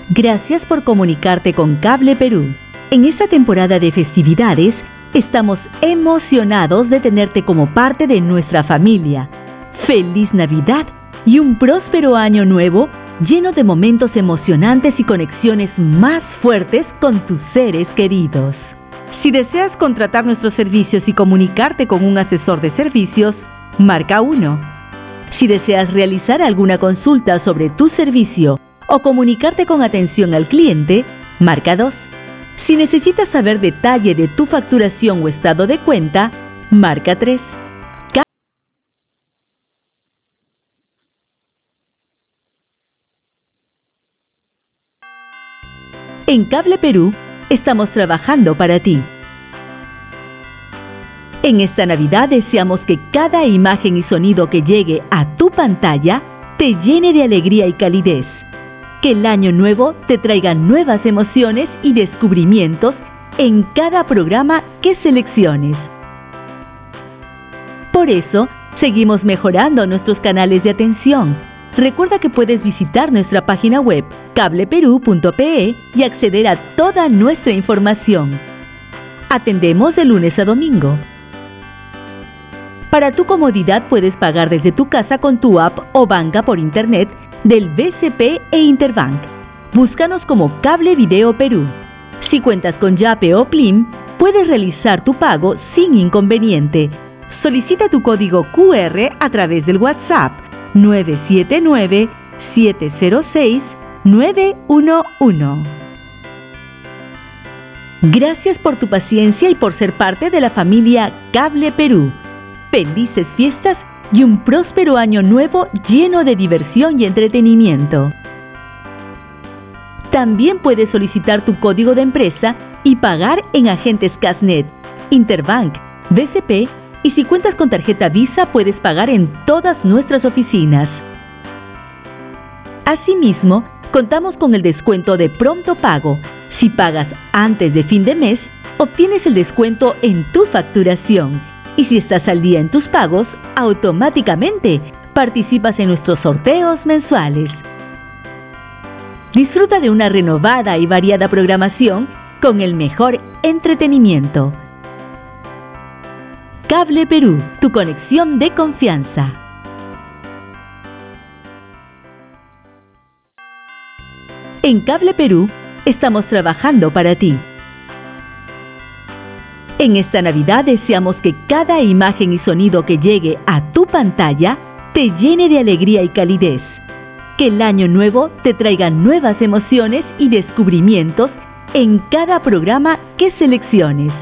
Gracias por comunicarte con Cable Perú. En esta temporada de festividades, estamos emocionados de tenerte como parte de nuestra familia. ¡Feliz Navidad y un próspero año nuevo lleno de momentos emocionantes y conexiones más fuertes con tus seres queridos! Si deseas contratar nuestros servicios y comunicarte con un asesor de servicios, marca 1. Si deseas realizar alguna consulta sobre tu servicio o comunicarte con atención al cliente, marca 2. Si necesitas saber detalle de tu facturación o estado de cuenta, marca 3. En Cable Perú, estamos trabajando para ti. En esta Navidad deseamos que cada imagen y sonido que llegue a tu pantalla te llene de alegría y calidez. Que el año nuevo te traiga nuevas emociones y descubrimientos en cada programa que selecciones. Por eso, seguimos mejorando nuestros canales de atención. Recuerda que puedes visitar nuestra página web cableperú.pe y acceder a toda nuestra información. Atendemos de lunes a domingo. Para tu comodidad puedes pagar desde tu casa con tu app o banca por internet del BCP e Interbank. Búscanos como Cable Video Perú. Si cuentas con Yape o Plim, puedes realizar tu pago sin inconveniente. Solicita tu código QR a través del WhatsApp 979-706-911. Gracias por tu paciencia y por ser parte de la familia Cable Perú. Felices fiestas y un próspero año nuevo lleno de diversión y entretenimiento. También puedes solicitar tu código de empresa y pagar en agentes Casnet, Interbank, BCP y si cuentas con tarjeta Visa puedes pagar en todas nuestras oficinas. Asimismo, contamos con el descuento de pronto pago. Si pagas antes de fin de mes, obtienes el descuento en tu facturación. Y si estás al día en tus pagos, automáticamente participas en nuestros sorteos mensuales. Disfruta de una renovada y variada programación con el mejor entretenimiento. Cable Perú, tu conexión de confianza. En Cable Perú, estamos trabajando para ti. En esta Navidad deseamos que cada imagen y sonido que llegue a tu pantalla te llene de alegría y calidez. Que el año nuevo te traiga nuevas emociones y descubrimientos en cada programa que selecciones.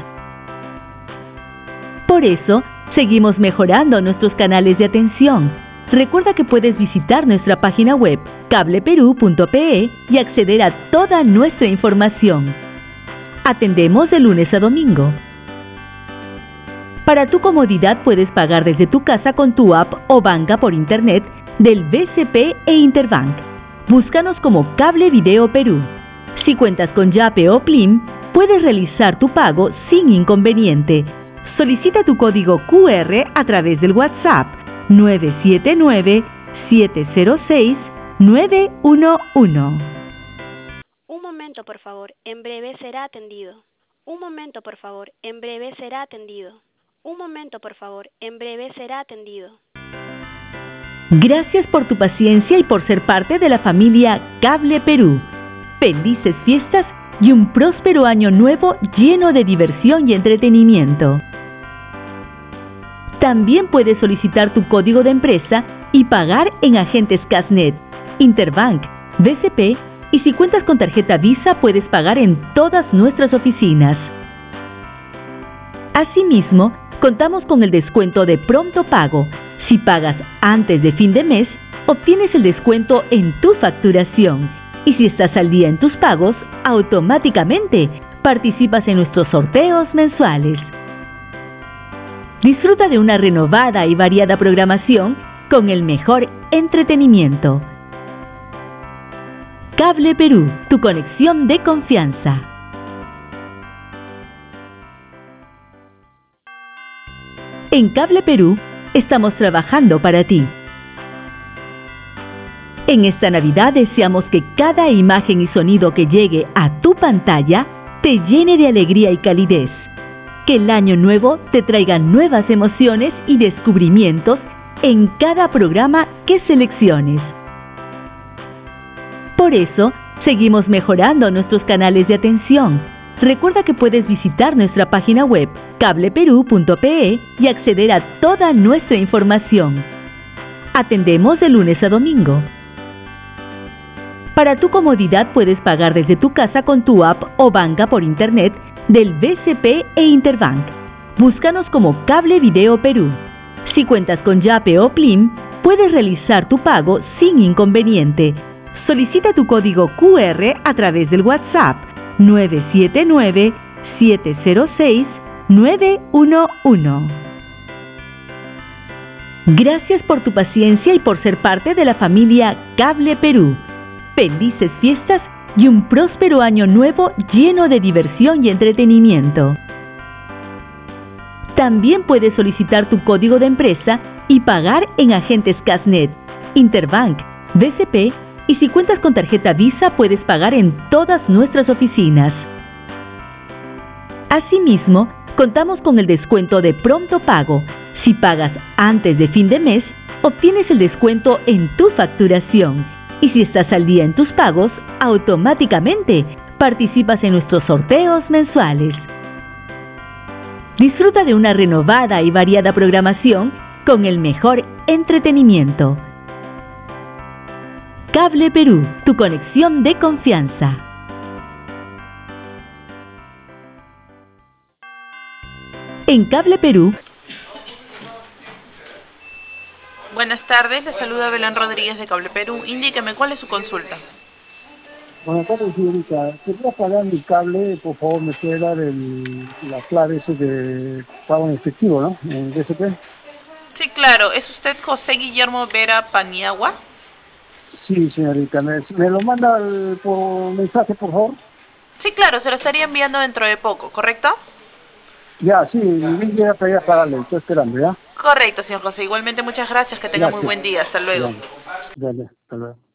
Por eso, seguimos mejorando nuestros canales de atención. Recuerda que puedes visitar nuestra página web cableperú.pe y acceder a toda nuestra información. Atendemos de lunes a domingo. Para tu comodidad puedes pagar desde tu casa con tu app o banca por internet del BCP e Interbank. Búscanos como Cable Video Perú. Si cuentas con Yape o Plim, puedes realizar tu pago sin inconveniente. Solicita tu código QR a través del WhatsApp 979-706-911. Un momento, por favor, en breve será atendido. Un momento, por favor, en breve será atendido. Un momento, por favor, en breve será atendido. Gracias por tu paciencia y por ser parte de la familia Cable Perú. Felices fiestas y un próspero año nuevo lleno de diversión y entretenimiento. También puedes solicitar tu código de empresa y pagar en agentes Casnet, Interbank, BCP y si cuentas con tarjeta Visa puedes pagar en todas nuestras oficinas. Asimismo, contamos con el descuento de pronto pago. Si pagas antes de fin de mes, obtienes el descuento en tu facturación. Y si estás al día en tus pagos, automáticamente participas en nuestros sorteos mensuales. Disfruta de una renovada y variada programación con el mejor entretenimiento. Cable Perú, tu conexión de confianza. En Cable Perú, estamos trabajando para ti. En esta Navidad deseamos que cada imagen y sonido que llegue a tu pantalla te llene de alegría y calidez. Que el año nuevo te traiga nuevas emociones y descubrimientos en cada programa que selecciones. Por eso, seguimos mejorando nuestros canales de atención. Recuerda que puedes visitar nuestra página web cableperú.pe y acceder a toda nuestra información. Atendemos de lunes a domingo. Para tu comodidad puedes pagar desde tu casa con tu app o banca por internet del BCP e Interbank. Búscanos como Cable Video Perú. Si cuentas con Yape o Plim, puedes realizar tu pago sin inconveniente. Solicita tu código QR a través del WhatsApp 979-706-911. Gracias por tu paciencia y por ser parte de la familia Cable Perú. Felices fiestas y un próspero año nuevo lleno de diversión y entretenimiento. También puedes solicitar tu código de empresa y pagar en agentes Casnet, Interbank, BCP y si cuentas con tarjeta Visa puedes pagar en todas nuestras oficinas. Asimismo, contamos con el descuento de pronto pago. Si pagas antes de fin de mes, obtienes el descuento en tu facturación. Y si estás al día en tus pagos, automáticamente participas en nuestros sorteos mensuales. Disfruta de una renovada y variada programación con el mejor entretenimiento. Cable Perú, tu conexión de confianza. En Cable Perú. Buenas tardes, le saluda Belén Rodríguez de Cable Perú. Indíqueme, ¿cuál es su consulta? Buenas tardes, señorita. Quería pagar mi cable, por favor, me puede dar la clave ese de pago en efectivo, ¿no? En DSP. Sí, claro. ¿Es usted José Guillermo Vera Paniagua? Sí, señorita. ¿Me lo manda por mensaje, por favor? Sí, claro, se lo estaría enviando dentro de poco, ¿correcto? Ya, sí, mi llega para ir a pagarle. Estoy esperando, ¿ya? Correcto, señor José. Igualmente, muchas gracias. Que tenga muy Gracias. buen día. Hasta luego. Dale, hasta luego.